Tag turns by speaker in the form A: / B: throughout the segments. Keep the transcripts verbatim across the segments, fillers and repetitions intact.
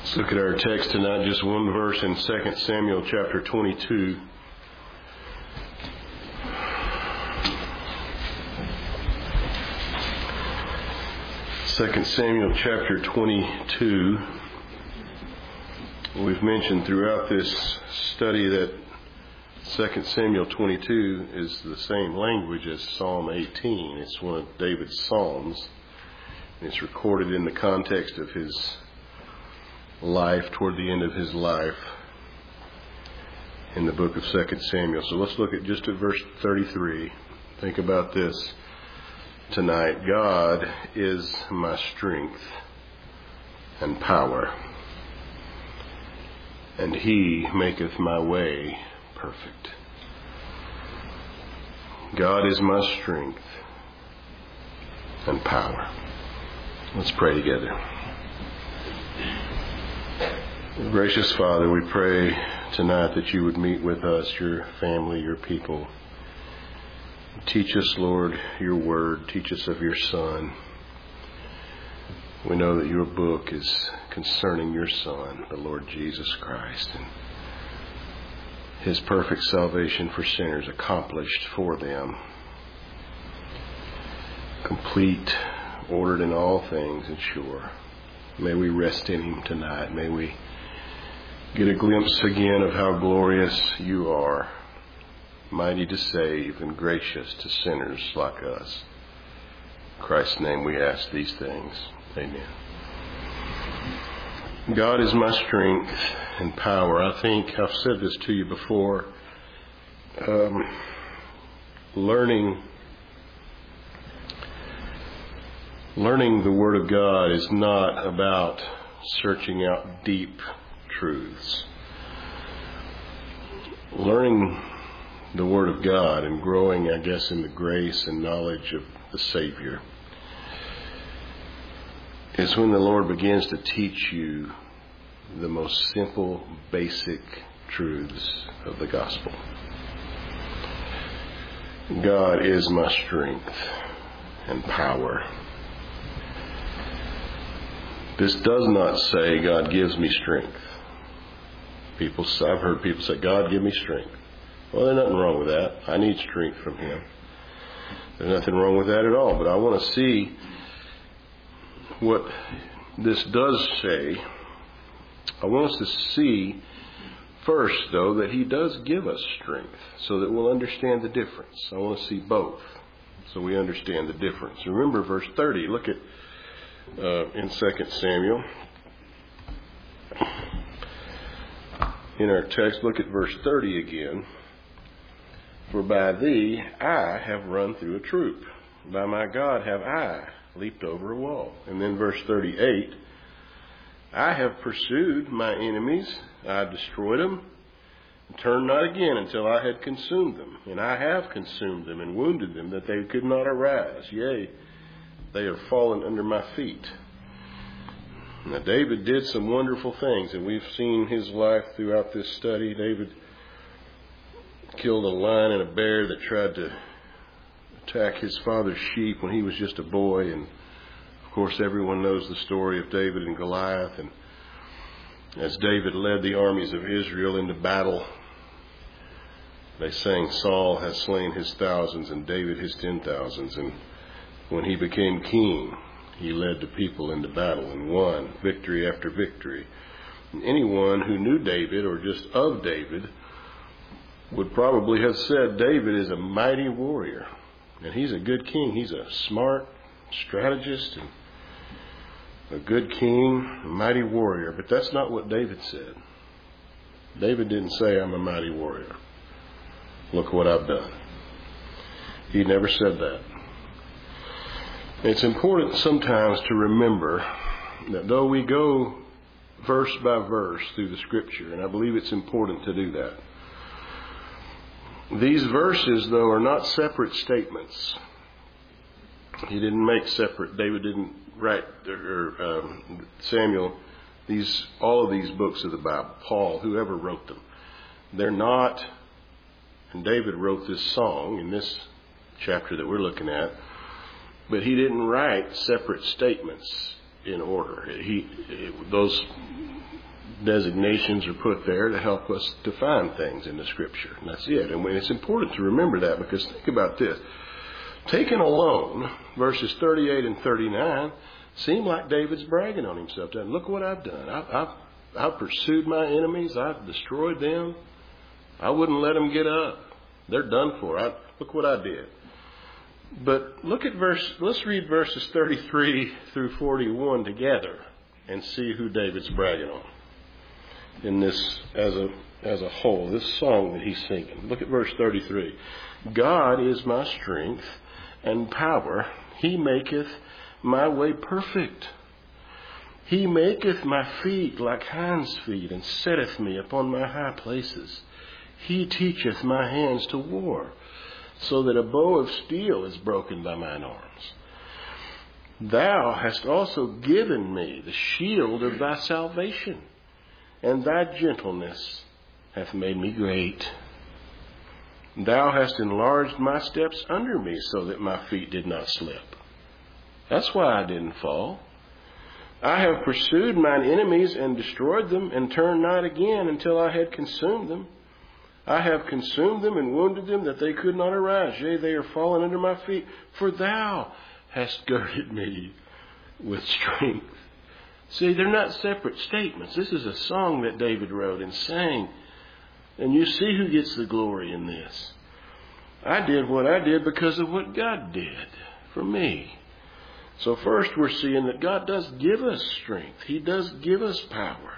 A: Let's look at our text tonight, just one verse in Second Samuel chapter twenty-two. Second Samuel chapter twenty-two. We've mentioned throughout this study that Second Samuel twenty-two is the same language as Psalm eighteen. It's one of David's psalms. It's recorded in the context of his life, toward the end of his life, in the book of Second Samuel. So let's look at just at verse thirty-three. Think about this tonight. God is my strength and power, and He maketh my way perfect. God is my strength and power. Let's pray together. Gracious Father, we pray tonight that you would meet with us, your family, your people. Teach us, Lord, your word. Teach us of your Son. We know that your book is concerning your Son, the Lord Jesus Christ, and His perfect salvation for sinners accomplished for them. Complete, ordered in all things, and sure. May we rest in Him tonight. May we get a glimpse again of how glorious you are, mighty to save and gracious to sinners like us. In Christ's name we ask these things. Amen. God is my strength and power. I think I've said this to you before. Um, learning, learning the Word of God is not about searching out deep truths. Learning the Word of God and growing, I guess, in the grace and knowledge of the Savior is when the Lord begins to teach you the most simple, basic truths of the gospel. God is my strength and power. This does not say God gives me strength. People, I've heard people say, God, give me strength. Well, there's nothing wrong with that. I need strength from Him. There's nothing wrong with that at all. But I want to see what this does say. I want us to see first, though, that He does give us strength so that we'll understand the difference. I want to see both so we understand the difference. Remember verse thirty. Look at uh, in Second Samuel. In our text, look at verse thirty again. For by thee I have run through a troop. By my God have I leaped over a wall. And then verse thirty-eight. I have pursued my enemies. I have destroyed them. And turned not again until I had consumed them. And I have consumed them and wounded them that they could not arise. Yea, they have fallen under my feet. Now, David did some wonderful things, and we've seen his life throughout this study. David killed a lion and a bear that tried to attack his father's sheep when he was just a boy. And, of course, everyone knows the story of David and Goliath. And as David led the armies of Israel into battle, they sang, Saul has slain his thousands and David his ten thousands. And when he became king, he led the people into battle and won victory after victory. And anyone who knew David or just of David would probably have said David is a mighty warrior. And he's a good king. He's a smart strategist and a good king, a mighty warrior. But that's not what David said. David didn't say, I'm a mighty warrior. Look what I've done. He never said that. It's important sometimes to remember that though we go verse by verse through the Scripture, and I believe it's important to do that, these verses, though, are not separate statements. He didn't make separate, David didn't write, or um, Samuel, these all of these books of the Bible, Paul, whoever wrote them. They're not, and David wrote this song in this chapter that we're looking at, but he didn't write separate statements in order. He, those designations are put there to help us define things in the Scripture. And that's it. And it's important to remember that, because think about this. Taken alone, verses thirty-eight and thirty-nine seem like David's bragging on himself. Look what I've done. I've, I've, I've pursued my enemies. I've destroyed them. I wouldn't let them get up. They're done for. I, look what I did. But look at verse, let's read verses thirty-three through forty-one together and see who David's bragging on in this as a as a whole, this song that he's singing. Look at verse thirty-three. God is my strength and power. He maketh my way perfect. He maketh my feet like hinds' feet, and setteth me upon my high places. He teacheth my hands to war, so that a bow of steel is broken by mine arms. Thou hast also given me the shield of thy salvation, and thy gentleness hath made me great. Thou hast enlarged my steps under me, so that my feet did not slip. That's why I didn't fall. I have pursued mine enemies and destroyed them, and turned not again until I had consumed them. I have consumed them and wounded them, that they could not arise. Yea, they are fallen under my feet. For thou hast girded me with strength. See, they're not separate statements. This is a song that David wrote and sang. And you see who gets the glory in this. I did what I did because of what God did for me. So first we're seeing that God does give us strength. He does give us power.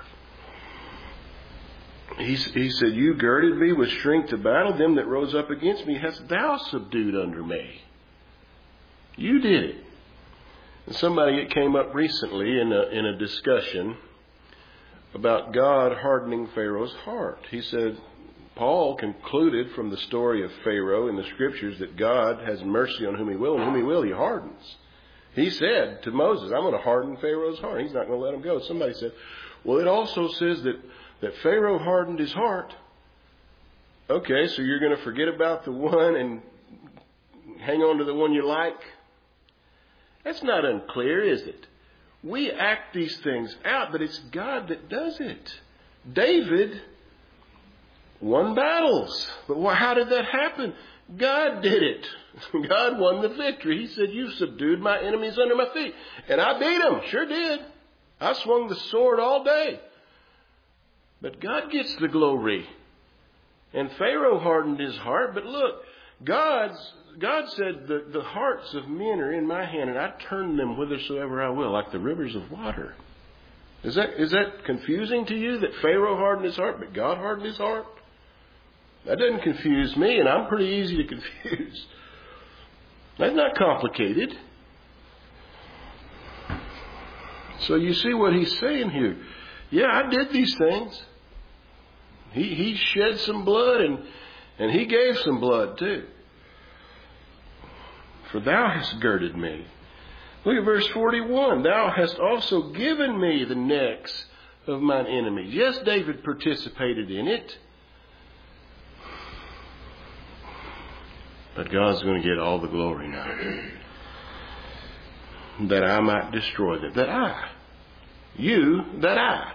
A: He, he said, you girded me with strength to battle. Them that rose up against me hast thou subdued under me. You did it. And somebody that came up recently in a, in a discussion about God hardening Pharaoh's heart. He said, Paul concluded from the story of Pharaoh in the Scriptures that God has mercy on whom he will, and whom he will he hardens. He said to Moses, I'm going to harden Pharaoh's heart. He's not going to let him go. Somebody said, well, it also says that, that Pharaoh hardened his heart. Okay, so you're going to forget about the one and hang on to the one you like? That's not unclear, is it? We act these things out, but it's God that does it. David won battles. But how did that happen? God did it. God won the victory. He said, you subdued my enemies under my feet. And I beat them. Sure did. I swung the sword all day. But God gets the glory. And Pharaoh hardened his heart. But look, God's, God said, the, the hearts of men are in my hand, and I turn them whithersoever I will, like the rivers of water. Is that, is that confusing to you, that Pharaoh hardened his heart, but God hardened his heart? That doesn't confuse me, and I'm pretty easy to confuse. That's not complicated. So you see what he's saying here. Yeah, I did these things. He he shed some blood, and, and he gave some blood too. For thou hast girded me. Look at verse forty-one. Thou hast also given me the necks of mine enemies. Yes, David participated in it. But God's going to get all the glory now. That I might destroy them. That I. You, that I.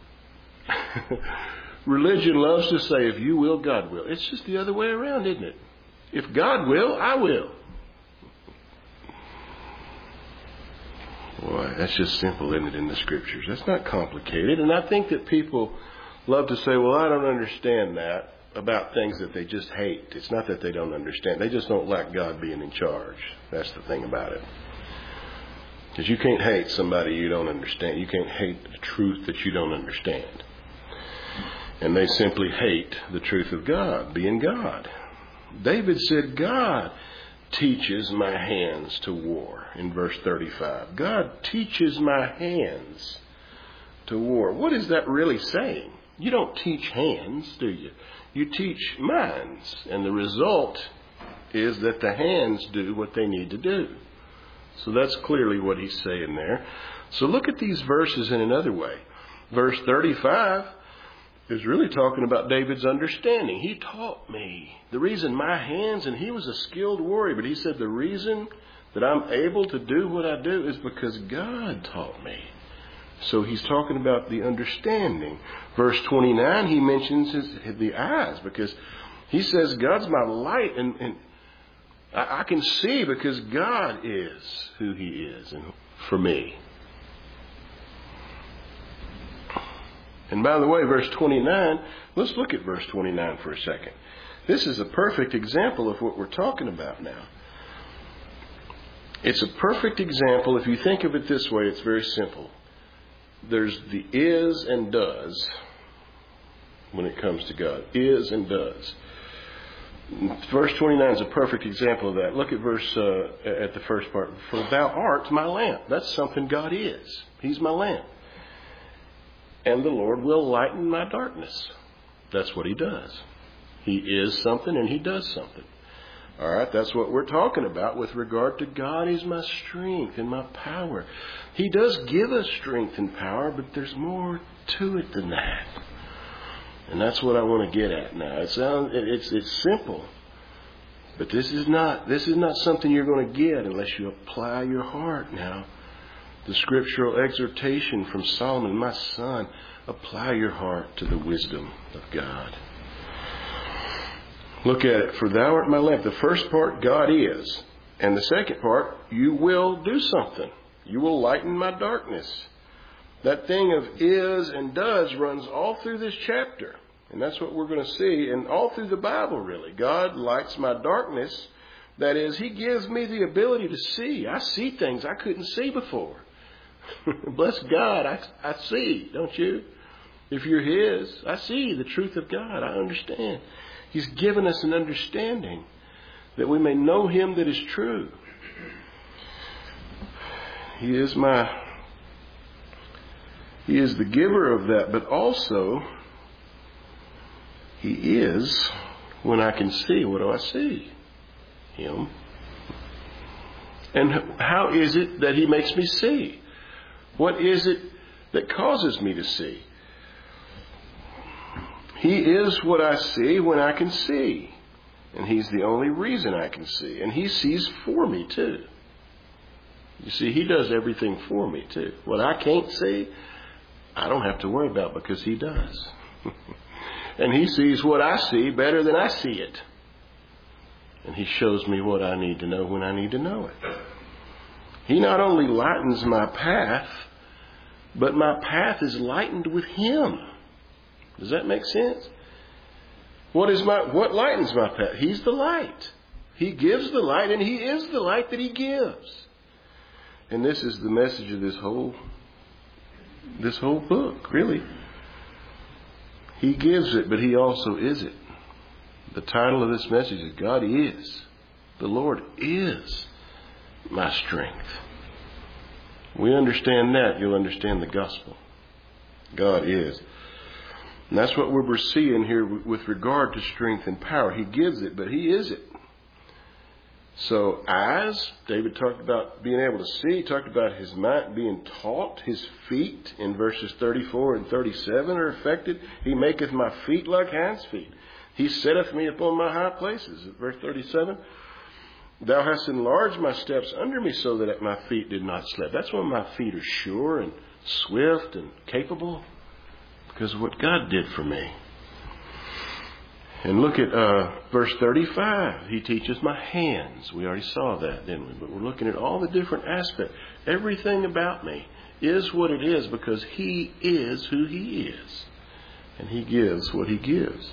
A: Religion loves to say, if you will, God will. It's just the other way around, isn't it? If God will, I will. Boy, that's just simple, isn't it, in the Scriptures? That's not complicated. And I think that people love to say, well, I don't understand that about things that they just hate. It's not that they don't understand. They just don't like God being in charge. That's the thing about it. Because you can't hate somebody you don't understand. You can't hate the truth that you don't understand. And they simply hate the truth of God, being God. David said, God teaches my hands to war in verse thirty-five. God teaches my hands to war. What is that really saying? You don't teach hands, do you? You teach minds. And the result is that the hands do what they need to do. So that's clearly what he's saying there. So look at these verses in another way. Verse thirty-five is really talking about David's understanding. He taught me. The reason my hands, and he was a skilled warrior, but he said the reason that I'm able to do what I do is because God taught me. So he's talking about the understanding. Verse twenty-nine, he mentions his, the eyes, because he says God's my light, and, and I, I can see because God is who he is and for me. And by the way, verse twenty-nine, let's look at verse twenty-nine for a second. This is a perfect example of what we're talking about now. It's a perfect example. If you think of it this way, it's very simple. There's the is and does when it comes to God. Is and does. Verse twenty-nine is a perfect example of that. Look at verse uh, at the first part. For thou art my lamp. That's something God is. He's my lamp. And the Lord will lighten my darkness. That's what he does. He is something and he does something. All right, that's what we're talking about with regard to God. He's my strength and my power. He does give us strength and power, but there's more to it than that. And that's what I want to get at now. It sounds, it's it's simple, but this is not this is not something you're going to get unless you apply your heart now. The scriptural exhortation from Solomon, my son, apply your heart to the wisdom of God. Look at it. For thou art my lamp. The first part, God is. And the second part, you will do something. You will lighten my darkness. That thing of is and does runs all through this chapter. And that's what we're going to see. And all through the Bible, really. God lights my darkness. That is, he gives me the ability to see. I see things I couldn't see before. Bless God, I, I see, don't you? If you're his, I see the truth of God. I understand. He's given us an understanding that we may know him that is true. He is my, he is the giver of that, but also he is when I can see. What do I see? Him. And how is it that he makes me see? What is it that causes me to see? He is what I see when I can see. And he's the only reason I can see. And he sees for me too. You see, he does everything for me too. What I can't see, I don't have to worry about because he does. And he sees what I see better than I see it. And he shows me what I need to know when I need to know it. He not only lightens my path, but my path is lightened with him. Does that make sense? What is my what lightens my path? He's the light. He gives the light, and he is the light that he gives. And this is the message of this whole this whole book, really. He gives it, but he also is it. The title of this message is God is. The Lord is my strength. We understand that, you'll understand the gospel. God is. And that's what we're seeing here with regard to strength and power. He gives it, but he is it. So eyes, David talked about being able to see. He talked about his mind being taught. His feet in verses thirty-four and thirty-seven are affected. He maketh my feet like hinds' feet. He setteth me upon my high places. At verse thirty-seven, thou hast enlarged my steps under me so that my feet did not slip. That's when my feet are sure and swift and capable. Because of what God did for me. And look at uh, verse thirty-five. He teaches my hands. We already saw that, didn't we? But we're looking at all the different aspects. Everything about me is what it is because he is who he is. And he gives what he gives.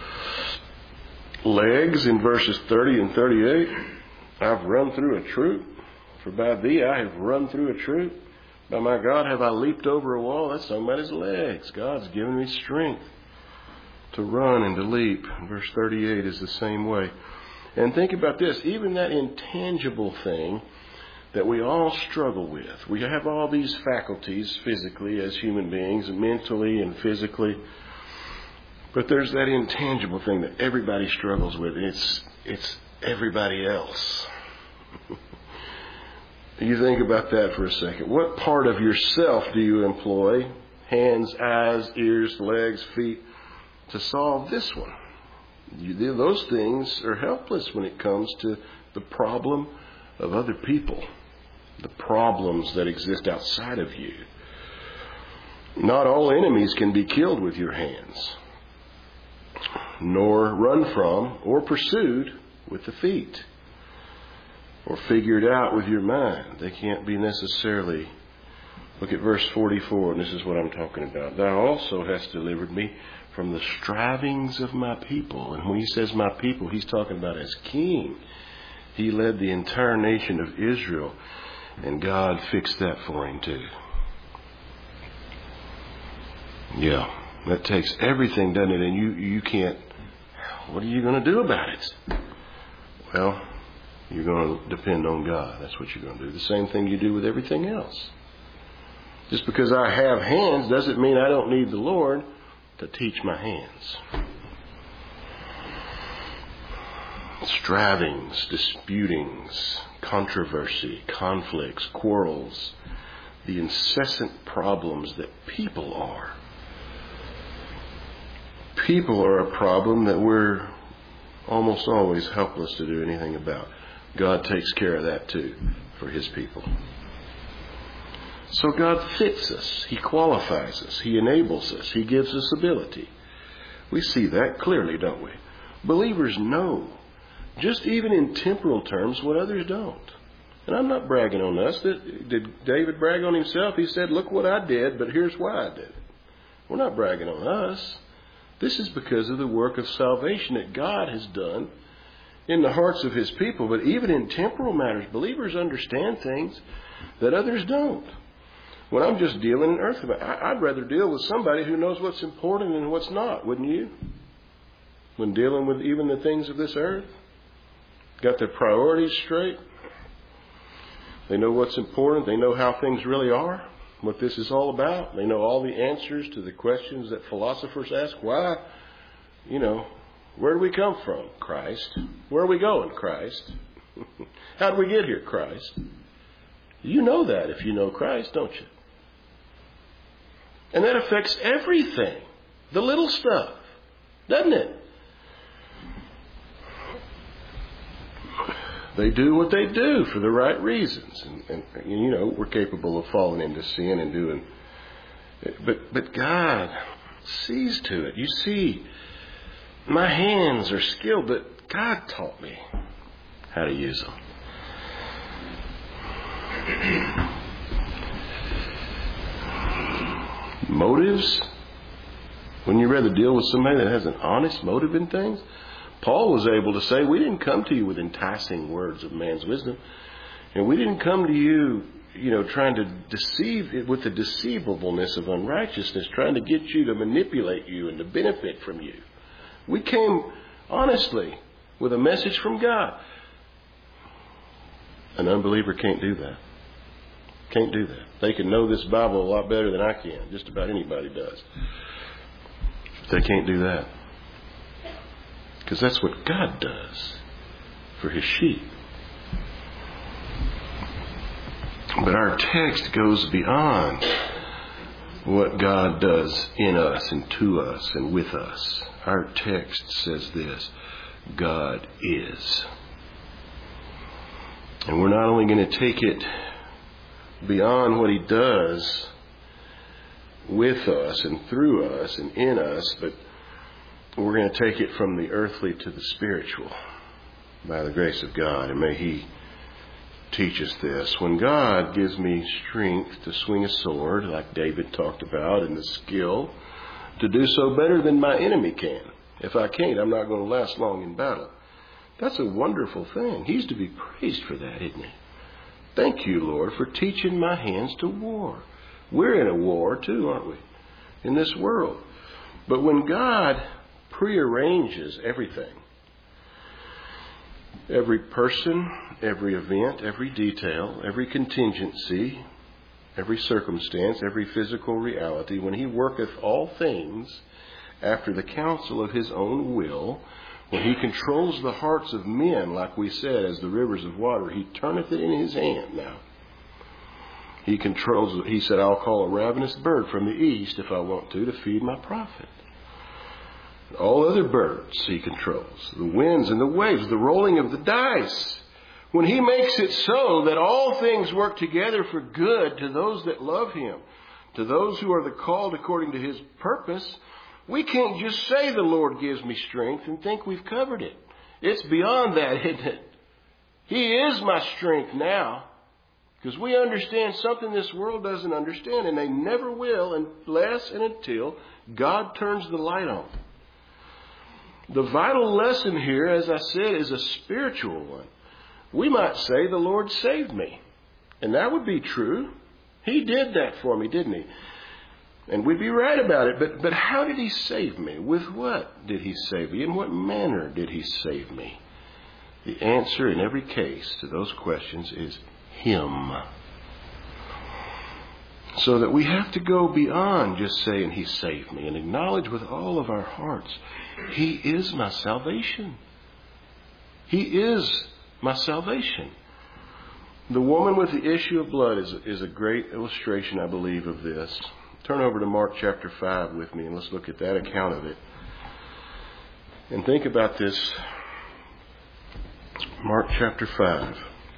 A: Legs in verses thirty and thirty-eight. I've run through a troop. For by thee I have run through a troop. By my God have I leaped over a wall. That's talking about his legs. God's given me strength to run and to leap. Verse thirty-eight is the same way. And think about this. Even that intangible thing that we all struggle with. We have all these faculties physically as human beings, mentally and physically. But there's that intangible thing that everybody struggles with. It's, it's everybody else. You think about that for a second. What part of yourself do you employ, hands, eyes, ears, legs, feet, to solve this one? You, those things are helpless when it comes to the problem of other people, the problems that exist outside of you. Not all enemies can be killed with your hands, nor run from or pursued with the feet, or figured out with your mind. They can't be necessarily. Look at verse forty-four, and this is what I'm talking about. Thou also hast delivered me from the strivings of my people. And when he says my people, he's talking about as king. He led the entire nation of Israel, and God fixed that for him too. Yeah, that takes everything, doesn't it? And you, you can't, what are you going to do about it? Well, you're going to depend on God. That's what you're going to do. The same thing you do with everything else. Just because I have hands doesn't mean I don't need the Lord to teach my hands. Strivings, disputings, controversy, conflicts, quarrels, the incessant problems that people are. People are a problem that we're almost always helpless to do anything about. God takes care of that too for his people. So God fits us. He qualifies us. He enables us. He gives us ability. We see that clearly, don't we? Believers know, just even in temporal terms, what others don't. And I'm not bragging on us. Did David brag on himself? He said, look what I did, but here's why I did it. We're not bragging on us. This is because of the work of salvation that God has done in the hearts of his people. But even in temporal matters, believers understand things that others don't. When I'm just dealing in earth, I'd rather deal with somebody who knows what's important and what's not, wouldn't you? When dealing with even the things of this earth, got their priorities straight. They know what's important. They know how things really are, what this is all about. They know all the answers to the questions that philosophers ask. Why? You know, where do we come from? Christ. Where are we going? Christ. How did we get here? Christ. You know that if you know Christ, don't you? And that affects everything. The little stuff. Doesn't it? They do what they do for the right reasons. And, and, and you know, we're capable of falling into sin and doing... But, but God sees to it. You see, my hands are skilled, but God taught me how to use them. Motives. When you rather deal with somebody that has an honest motive in things, Paul was able to say, we didn't come to you with enticing words of man's wisdom. And we didn't come to you, you know, trying to deceive with the deceivableness of unrighteousness, trying to get you to manipulate you and to benefit from you. We came honestly with a message from God. An unbeliever can't do that. Can't do that. They can know this Bible a lot better than I can. Just about anybody does. They can't do that. Because that's what God does for his sheep. But our text goes beyond what God does in us and to us and with us. Our text says this: God is. And we're not only going to take it beyond what he does with us and through us and in us, but we're going to take it from the earthly to the spiritual by the grace of God. And may he teach us this. When God gives me strength to swing a sword, like David talked about, and the skill to do so better than my enemy can. If I can't, I'm not going to last long in battle. That's a wonderful thing. He's to be praised for that, isn't he? Thank you, Lord, for teaching my hands to war. We're in a war too, aren't we? In this world. But when God prearranges everything, every person, every event, every detail, every contingency, every circumstance, every physical reality, when he worketh all things after the counsel of his own will, when he controls the hearts of men, like we said, as the rivers of water, he turneth it in his hand now. He controls, he said, I'll call a ravenous bird from the east if I want to, to feed my prophet. All other birds he controls, the winds and the waves, the rolling of the dice. When he makes it so that all things work together for good to those that love him, to those who are the called according to His purpose, we can't just say the Lord gives me strength and think we've covered it. It's beyond that, isn't it? He is my strength now. Because we understand something this world doesn't understand, and they never will unless and until God turns the light on. The vital lesson here, as I said, is a spiritual one. We might say the Lord saved me. And that would be true. He did that for me, didn't He? And we'd be right about it. But, but how did He save me? With what did He save me? In what manner did He save me? The answer in every case to those questions is Him. So that we have to go beyond just saying He saved me and acknowledge with all of our hearts, He is my salvation. He is my salvation. The woman with the issue of blood is, is a great illustration, I believe, of this. Turn over to Mark chapter five with me and let's look at that account of it. And think about this. Mark chapter five.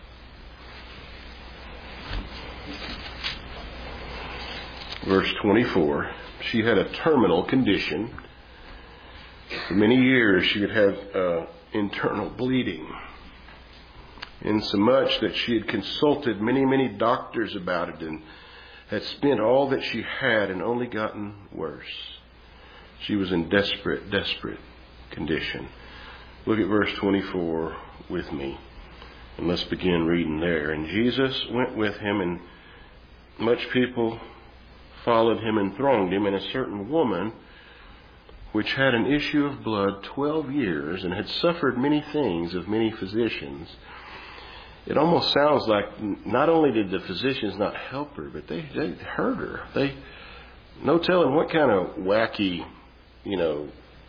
A: Verse twenty-four. She had a terminal condition. For many years she had had uh, internal bleeding. Insomuch that she had consulted many, many doctors about it and had spent all that she had and only gotten worse. She was in desperate, desperate condition. Look at verse twenty-four with me. And let's begin reading there. And Jesus went with him, and much people followed him and thronged him. And a certain woman, which had an issue of blood twelve years, and had suffered many things of many physicians. It almost sounds like not only did the physicians not help her, but they, they hurt her. They, no telling what kind of wacky, you know,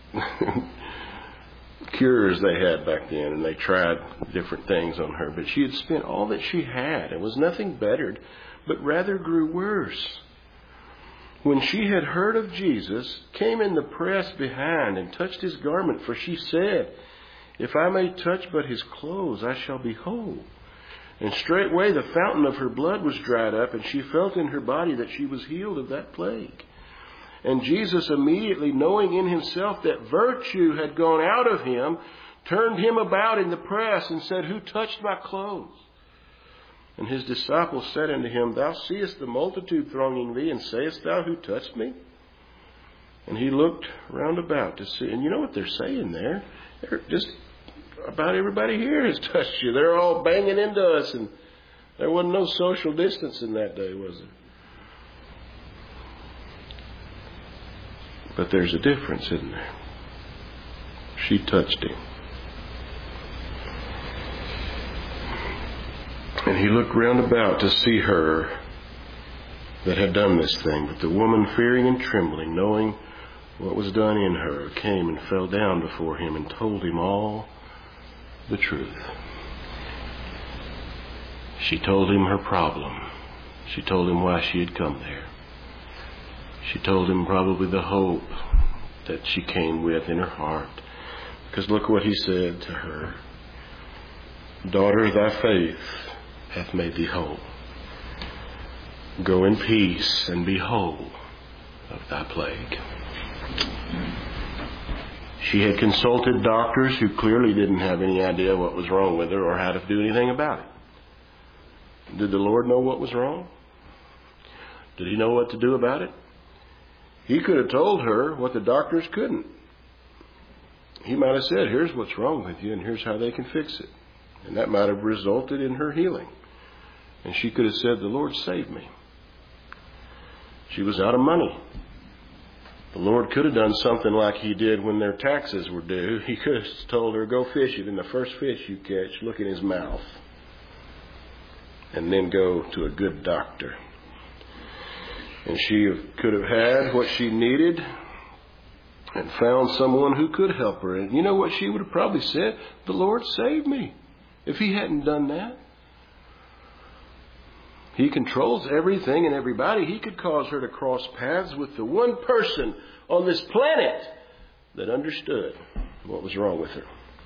A: cures they had back then, and they tried different things on her. But she had spent all that she had and was nothing bettered, but rather grew worse. When she had heard of Jesus, came in the press behind and touched his garment, for she said, "If I may touch but his clothes, I shall be whole." And straightway the fountain of her blood was dried up, and she felt in her body that she was healed of that plague. And Jesus, immediately knowing in himself that virtue had gone out of him, turned him about in the press and said, "Who touched my clothes?" And his disciples said unto him, "Thou seest the multitude thronging thee, and sayest thou, Who touched me?" And he looked round about to see. And you know what they're saying there? They're just about everybody here has touched you. They're all banging into us, and there wasn't no social distancing that day, was there? But there's a difference, isn't there? She touched him. And he looked round about to see her that had done this thing. But the woman, fearing and trembling, knowing what was done in her, came and fell down before him and told him all the truth. She told him her problem. She told him why she had come there. She told him probably the hope that she came with in her heart. Because look what he said to her. "Daughter, thy faith hath made thee whole. Go in peace and be whole of thy plague." She had consulted doctors who clearly didn't have any idea what was wrong with her or how to do anything about it. Did the Lord know what was wrong? Did he know what to do about it? He could have told her what the doctors couldn't. He might have said, "Here's what's wrong with you, and here's how they can fix it." And that might have resulted in her healing. And she could have said, "The Lord saved me." She was out of money. The Lord could have done something like he did when their taxes were due. He could have told her, "Go fish it, and the first fish you catch, look in his mouth. And then go to a good doctor." And she could have had what she needed and found someone who could help her. And you know what she would have probably said? "The Lord saved me." If he hadn't done that. He controls everything and everybody. He could cause her to cross paths with the one person on this planet that understood what was wrong with her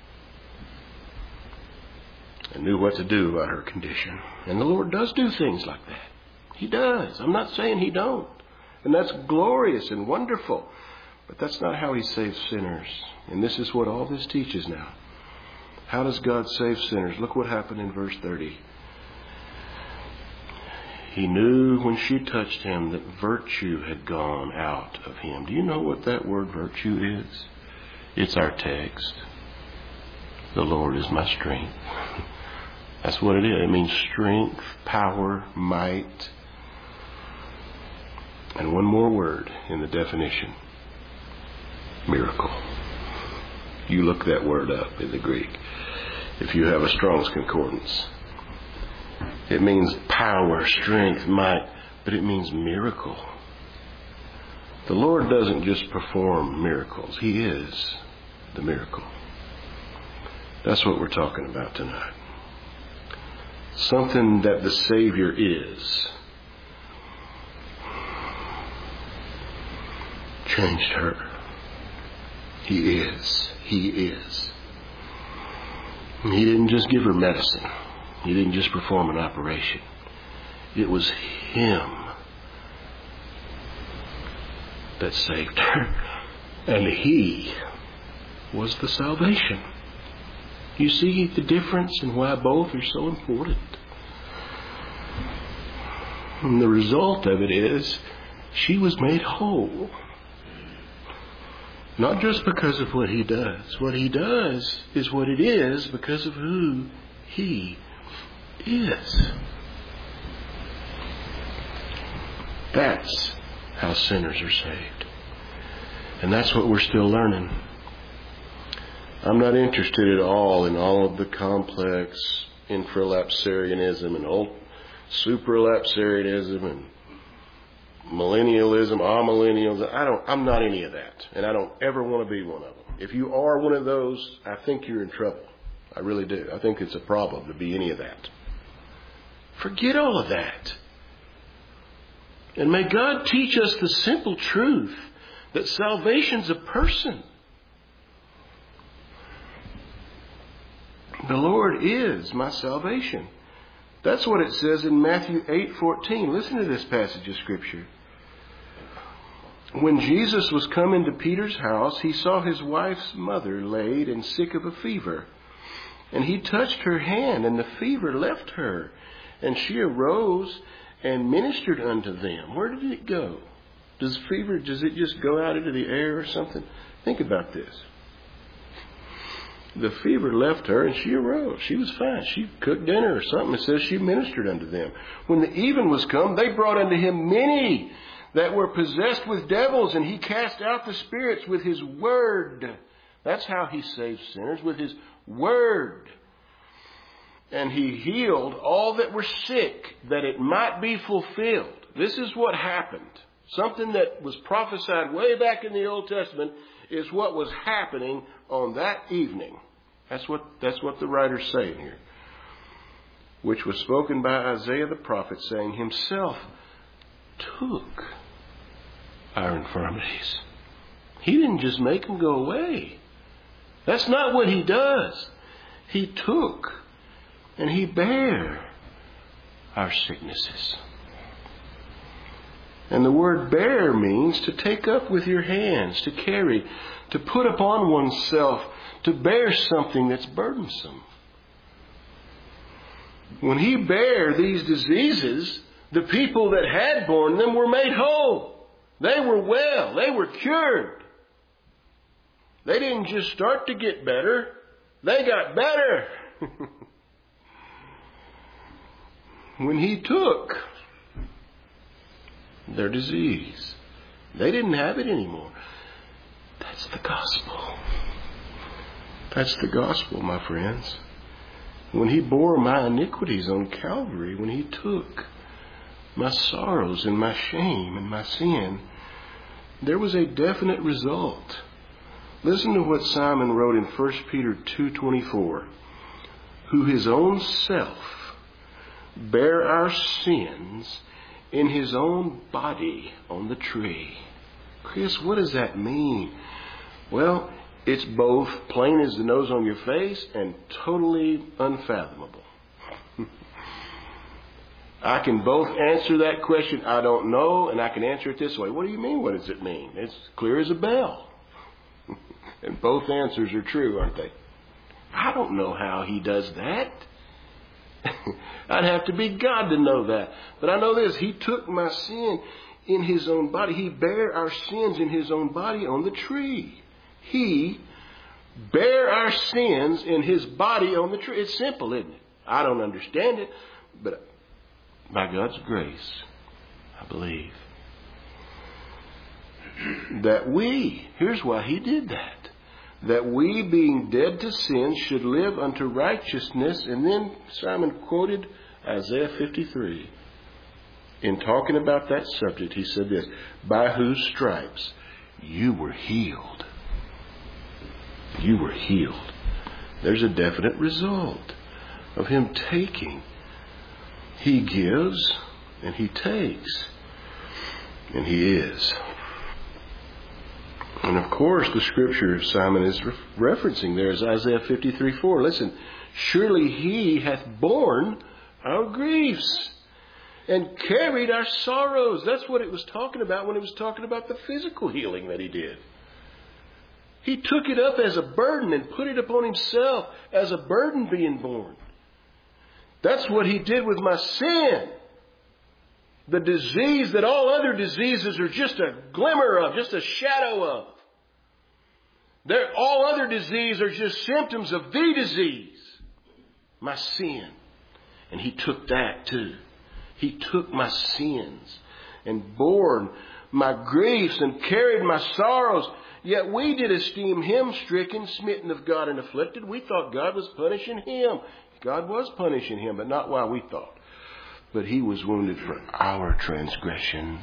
A: and knew what to do about her condition. And the Lord does do things like that. He does. I'm not saying he don't. And that's glorious and wonderful. But that's not how He saves sinners. And this is what all this teaches now. How does God save sinners? Look what happened in verse thirty. He knew when she touched Him that virtue had gone out of Him. Do you know what that word virtue is? It's our text. The Lord is my strength. That's what it is. It means strength, power, might. And one more word in the definition. Miracle. You look that word up in the Greek if you have a Strong's Concordance. It means power, strength, might, but it means miracle. The Lord doesn't just perform miracles. He is the miracle. That's what we're talking about tonight. Something that the Savior is changed her. He is. He is. He didn't just give her medicine. He didn't just perform an operation. It was Him that saved her. And He was the salvation. You see the difference and why both are so important. And the result of it is she was made whole. Not just because of what He does. What He does is what it is because of who He is. That's how sinners are saved. And that's what we're still learning. I'm not interested at all in all of the complex infralapsarianism and old supralapsarianism and millennialism, amillennials. I don't, I'm not any of that. And I don't ever want to be one of them. If you are one of those, I think you're in trouble. I really do. I think it's a problem to be any of that. Forget all of that. And may God teach us the simple truth that salvation's a person. The Lord is my salvation. That's what it says in Matthew eight fourteen. Listen to this passage of Scripture. When Jesus was come into Peter's house, He saw his wife's mother laid and sick of a fever. And He touched her hand, and the fever left her. And she arose and ministered unto them. Where did it go? Does fever, does it just go out into the air or something? Think about this. The fever left her and she arose. She was fine. She cooked dinner or something. It says she ministered unto them. When the even was come, they brought unto Him many that were possessed with devils, and He cast out the spirits with His word. That's how He saves sinners, with His word. And He healed all that were sick, that it might be fulfilled. This is what happened. Something that was prophesied way back in the Old Testament is what was happening on that evening. That's what, that's what the writer's saying here. Which was spoken by Isaiah the prophet, saying, Himself took our infirmities. He didn't just make them go away. That's not what He does. He took and He bare our sicknesses. And the word bear means to take up with your hands, to carry, to put upon oneself, to bear something that's burdensome. When He bare these diseases, the people that had borne them were made whole. They were well. They were cured. They didn't just start to get better. They got better. When He took their disease, they didn't have it anymore. That's the gospel. That's the gospel, my friends. When He bore my iniquities on Calvary, when He took my sorrows and my shame and my sin, there was a definite result. Listen to what Simon wrote in First Peter two twenty-four. Who His own self bare our sins in His own body on the tree. Chris, what does that mean? Well, it's both plain as the nose on your face and totally unfathomable. I can both answer that question, I don't know, and I can answer it this way. What do you mean, what does it mean? It's clear as a bell. And both answers are true, aren't they? I don't know how he does that. I'd have to be God to know that. But I know this, he took my sin in his own body. He bare our sins in his own body on the tree. He bare our sins in his body on the tree. It's simple, isn't it? I don't understand it, but by God's grace, I believe that we, here's why he did that, that we being dead to sin should live unto righteousness. And then Simon quoted Isaiah fifty-three. In talking about that subject, he said this, by whose stripes you were healed. You were healed. There's a definite result of him taking. He gives and he takes. And he is. And of course, the scripture Simon is re- referencing there is Isaiah fifty-three four. Listen, surely he hath borne our griefs and carried our sorrows. That's what it was talking about when it was talking about the physical healing that he did. He took it up as a burden and put it upon himself as a burden being borne. That's what he did with my sin. The disease that all other diseases are just a glimmer of, just a shadow of. They're, all other disease are just symptoms of the disease. My sin. And he took that too. He took my sins and bore my griefs and carried my sorrows. Yet we did esteem him stricken, smitten of God, and afflicted. We thought God was punishing him. God was punishing him, but not while we thought. But he was wounded for our transgressions.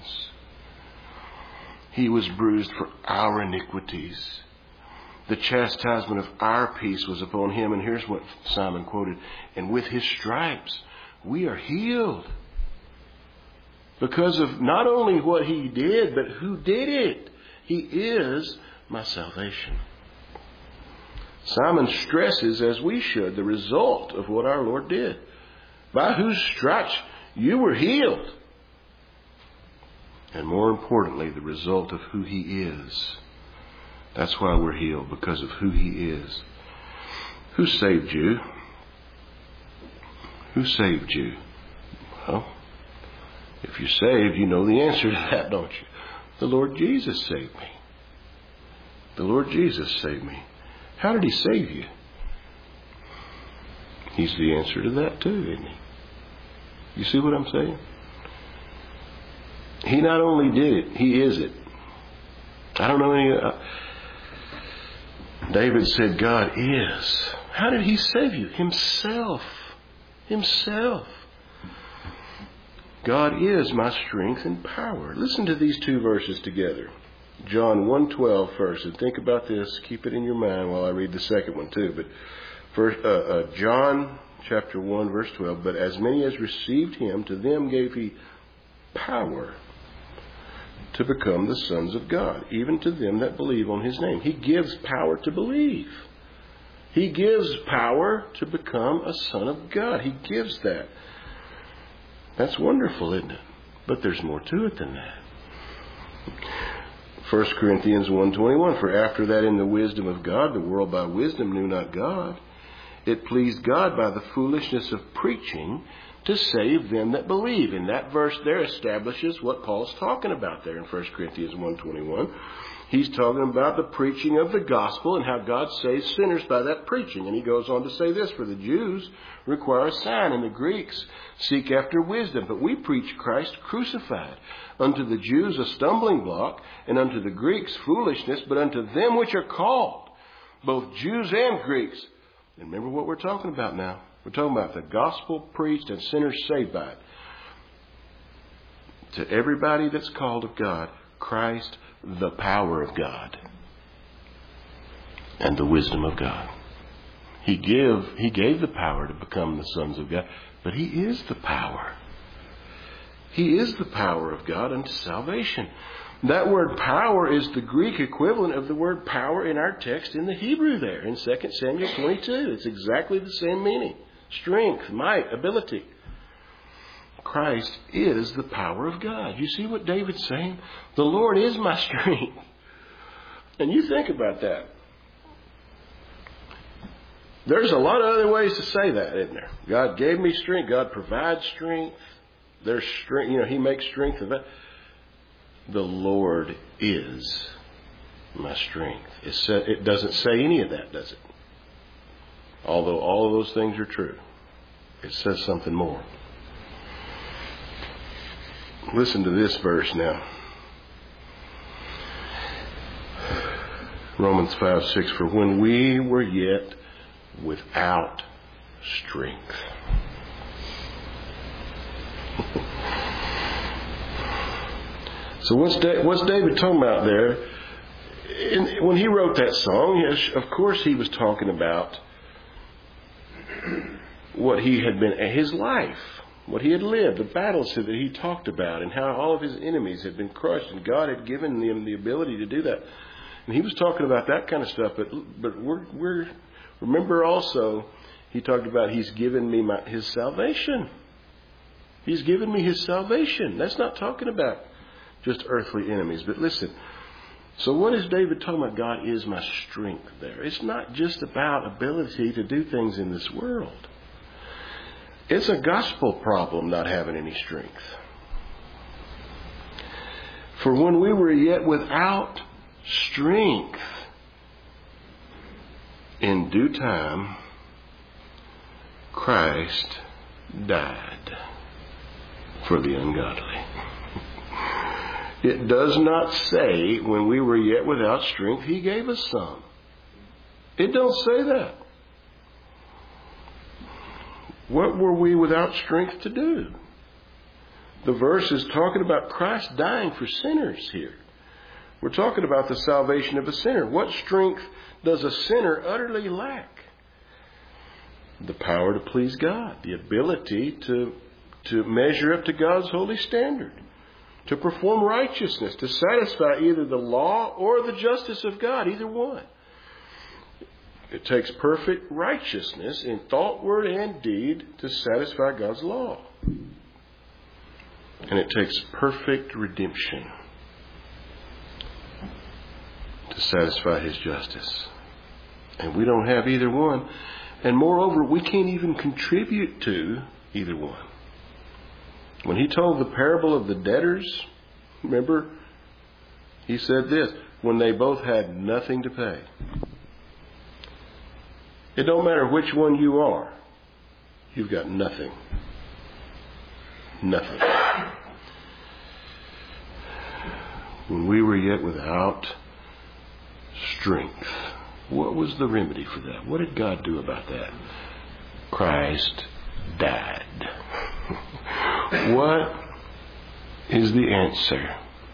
A: He was bruised for our iniquities. The chastisement of our peace was upon him. And here's what Simon quoted. And with his stripes, we are healed. Because of not only what he did, but who did it. He is my salvation. Simon stresses, as we should, the result of what our Lord did. By whose stripes you were healed. And more importantly, the result of who he is. That's why we're healed, because of who he is. Who saved you? Who saved you? Well, if you're saved, you know the answer to that, don't you? The Lord Jesus saved me. The Lord Jesus saved me. How did he save you? He's the answer to that too, isn't he? You see what I'm saying? He not only did it, he is it. I don't know any... Uh, David said, God is. How did he save you? Himself. Himself. God is my strength and power. Listen to these two verses together. John one twelve first. And think about this. Keep it in your mind while I read the second one too. But first, uh, uh, John chapter one verse twelve. But as many as received him, to them gave he power to become the sons of God, even to them that believe on his name. He gives power to believe. He gives power to become a son of God. He gives that. That's wonderful, isn't it? But there's more to it than that. First Corinthians one twenty-one, for after that in the wisdom of God, the world by wisdom knew not God. It pleased God by the foolishness of preaching to save them that believe. And that verse there establishes what Paul's talking about there in First Corinthians one twenty-one. He's talking about the preaching of the gospel and how God saves sinners by that preaching. And he goes on to say this, for the Jews require a sign, and the Greeks seek after wisdom. But we preach Christ crucified. Unto the Jews a stumbling block, and unto the Greeks foolishness, but unto them which are called, both Jews and Greeks. And remember what we're talking about now. We're talking about the gospel preached and sinners saved by it. To everybody that's called of God, Christ, the power of God and the wisdom of God. He give, he gave the power to become the sons of God, but he is the power. He is the power of God unto salvation. That word power is the Greek equivalent of the word power in our text in the Hebrew there in Second Samuel twenty-two. It's exactly the same meaning. Strength, might, ability. Of Christ is the power of God. You see what David's saying? The Lord is my strength. And you think about that. There's a lot of other ways to say that, isn't there? God gave me strength. God provides strength. There's strength. You know, He makes strength of that. The Lord is my strength. It, sa- it doesn't say any of that, does it? Although all of those things are true. It says something more. Listen to this verse now. Romans five six, for when we were yet without strength. So what's, da- what's David talking about there? In, when he wrote that song, yes, of course he was talking about what he had been, his life, what he had lived, the battles that he talked about, and how all of his enemies had been crushed, and God had given him the ability to do that. And he was talking about that kind of stuff. But but we're we're remember also he talked about He's given me my, His salvation. He's given me His salvation. That's not talking about just earthly enemies. But listen. So what is David talking about? God is my strength there. It's not just about ability to do things in this world. It's a gospel problem not having any strength. For when we were yet without strength, in due time, Christ died for the ungodly. It does not say when we were yet without strength, He gave us some. It don't say that. What were we without strength to do? The verse is talking about Christ dying for sinners here. We're talking about the salvation of a sinner. What strength does a sinner utterly lack? The power to please God, the ability to, to measure up to God's holy standard, to perform righteousness, to satisfy either the law or the justice of God, either one. It takes perfect righteousness in thought, word, and deed to satisfy God's law. And it takes perfect redemption to satisfy His justice. And we don't have either one. And moreover, we can't even contribute to either one. When He told the parable of the debtors, remember, He said this, when they both had nothing to pay. It don't matter which one you are. You've got nothing. Nothing. When we were yet without strength, what was the remedy for that? What did God do about that? Christ died. What is the answer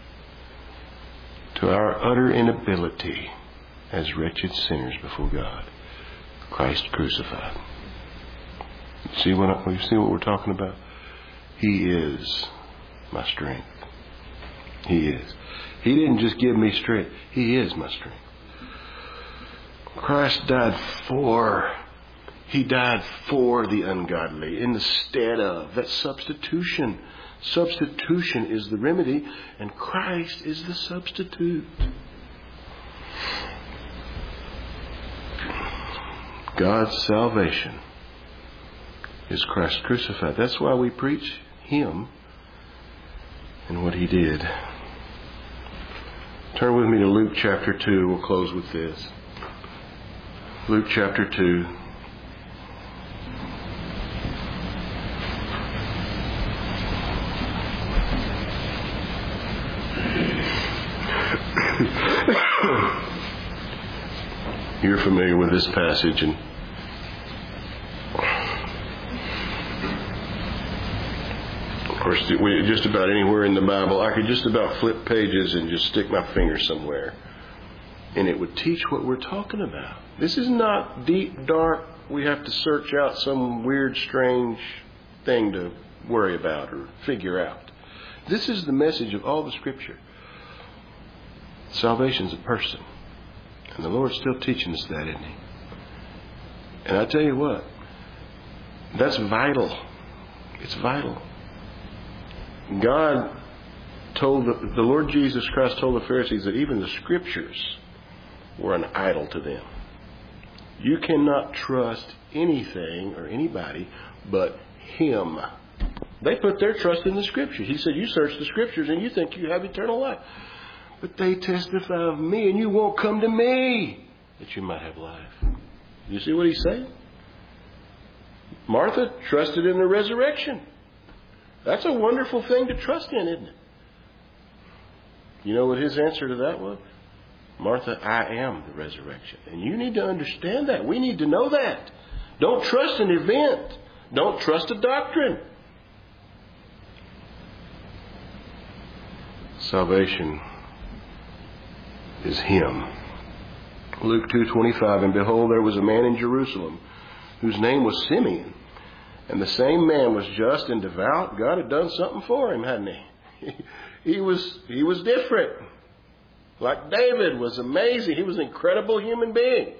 A: to our utter inability as wretched sinners before God? Christ crucified. See what I, you see what we're talking about? He is my strength. He is. He didn't just give me strength. He is my strength. Christ died for, He died for the ungodly instead of. That substitution. Substitution is the remedy, and Christ is the substitute. God's salvation is Christ crucified. That's why we preach Him and what He did. Turn with me to Luke chapter two. We'll close with this. Luke chapter two. You're familiar with this passage, and of course, just about anywhere in the Bible, I could just about flip pages and just stick my finger somewhere, and it would teach what we're talking about. This is not deep, dark, we have to search out some weird, strange thing to worry about or figure out. This is the message of all the Scripture. Salvation's a person. And the Lord's still teaching us that, isn't He? And I tell you what, that's vital. It's vital. God told, the, the Lord Jesus Christ told the Pharisees that even the Scriptures were an idol to them. You cannot trust anything or anybody but Him. They put their trust in the Scriptures. He said, you search the Scriptures and you think you have eternal life. But they testify of me, and you won't come to me that you might have life. You see what he's saying? Martha trusted in the resurrection. That's a wonderful thing to trust in, isn't it? You know what his answer to that was? Martha, I am the resurrection. And you need to understand that. We need to know that. Don't trust an event. Don't trust a doctrine. Salvation is Him. Luke two twenty-five, and behold, there was a man in Jerusalem whose name was Simeon. And the same man was just and devout. God had done something for him, hadn't he? He was, he was different. Like David was amazing. He was an incredible human being.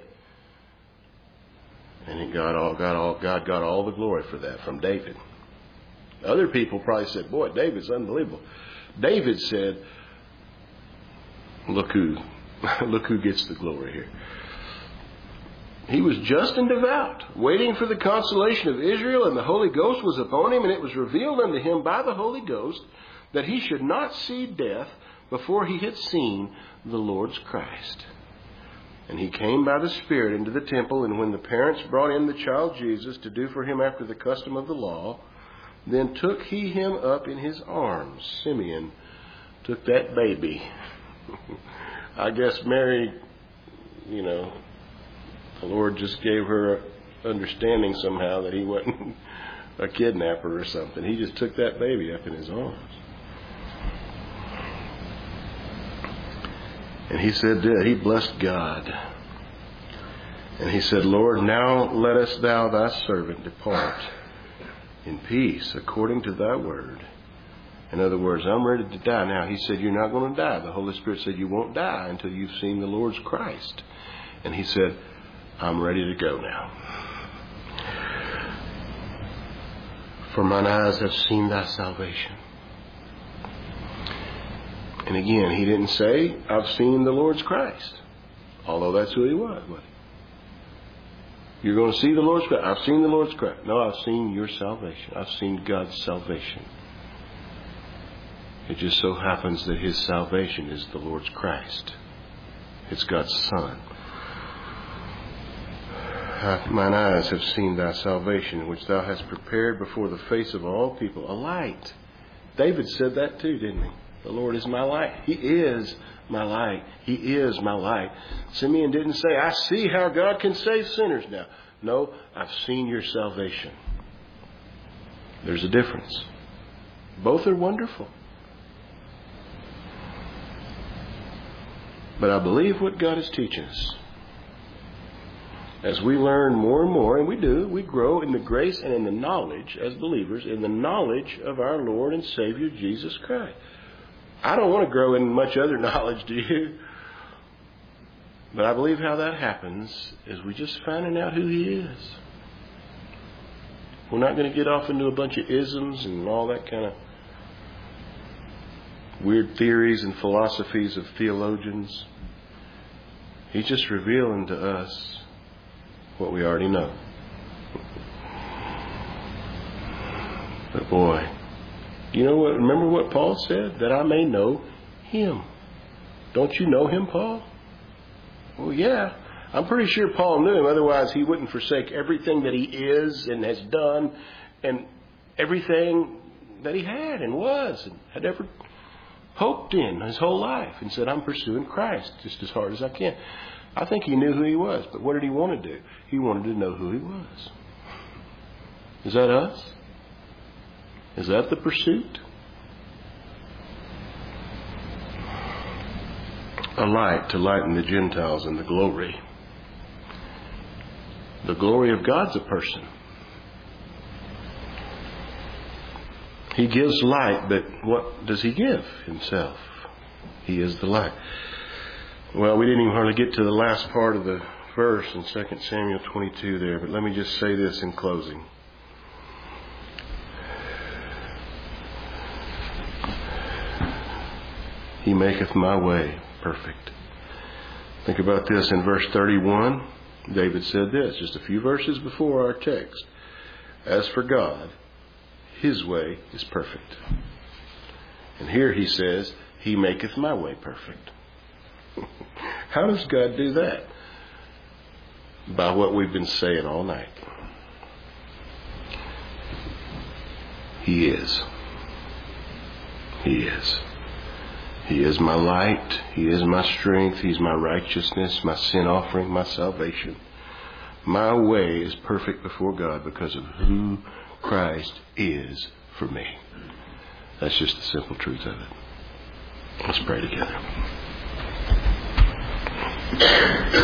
A: And he got all, got all, God got all the glory for that from David. Other people probably said, boy, David's unbelievable. David said, look who, look who gets the glory here. He was just and devout, waiting for the consolation of Israel, and the Holy Ghost was upon him, and it was revealed unto him by the Holy Ghost that he should not see death before he had seen the Lord's Christ. And he came by the Spirit into the temple, and when the parents brought in the child Jesus to do for him after the custom of the law, then took he him up in his arms. Simeon took that baby. I guess Mary, you know, the Lord just gave her understanding somehow that he wasn't a kidnapper or something. He just took that baby up in his arms. And he said, he blessed God. And he said, Lord, now lettest thou thy servant depart in peace according to thy word. In other words, I'm ready to die now. He said, you're not going to die. The Holy Spirit said, you won't die until you've seen the Lord's Christ. And he said, I'm ready to go now. For mine eyes have seen thy salvation. And again, he didn't say, I've seen the Lord's Christ. Although that's who he was. You're going to see the Lord's Christ. I've seen the Lord's Christ. No, I've seen your salvation. I've seen God's salvation. It just so happens that his salvation is the Lord's Christ. It's God's Son. Mine eyes have seen thy salvation, which thou hast prepared before the face of all people. A light. David said that too, didn't he? The Lord is my light. He is my light. He is my light. Simeon didn't say, I see how God can save sinners now. No, I've seen your salvation. There's a difference. Both are wonderful. But I believe what God is teaching us. As we learn more and more, and we do, we grow in the grace and in the knowledge, as believers, in the knowledge of our Lord and Savior, Jesus Christ. I don't want to grow in much other knowledge, do you? But I believe how that happens is we just finding out who He is. We're not going to get off into a bunch of isms and all that kind of weird theories and philosophies of theologians. He's just revealing to us what we already know. But boy, you know what? Remember what Paul said? That I may know Him. Don't you know Him, Paul? Well, yeah. I'm pretty sure Paul knew Him. Otherwise, he wouldn't forsake everything that he is and has done and everything that he had and was and had ever hoped in his whole life, and said, I'm pursuing Christ just as hard as I can. I think he knew who he was, but what did he want to do? He wanted to know who he was. Is that us? Is that the pursuit? A light to lighten the Gentiles in the glory. The glory of God's a person. He gives light, but what does He give Himself? He is the light. Well, we didn't even hardly get to the last part of the verse in Second Samuel twenty-two there, but let me just say this in closing. He maketh my way perfect. Think about this in verse thirty-one. David said this just a few verses before our text. As for God, His way is perfect. And here he says, He maketh my way perfect. How does God do that? By what we've been saying all night. He is. He is. He is my light. He is my strength. He's my righteousness, my sin offering, my salvation. My way is perfect before God because of who Christ is for me. That's just the simple truth of it. Let's pray together.